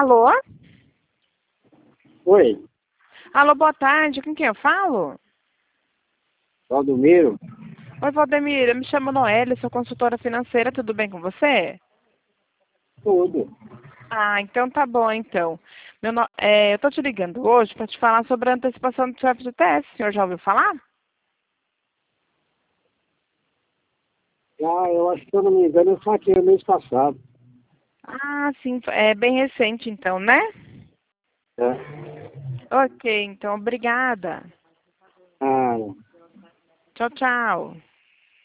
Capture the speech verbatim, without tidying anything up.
Alô? Oi, Alô, boa tarde. Com quem eu falo? Valdomiro? Oi, Valdemir. Eu me chamo Noélia, sou consultora financeira. Tudo bem com você? Tudo. Ah, então tá bom, então. Meu no... é, eu tô te ligando hoje para te falar sobre a antecipação do seu F G T S. O senhor já ouviu falar? Ah, eu acho que, se eu não me engano, eu saquei no mês passado. Ah, sim. É bem recente, então, né? É. Ok, então, obrigada. Ah, Tchau, tchau.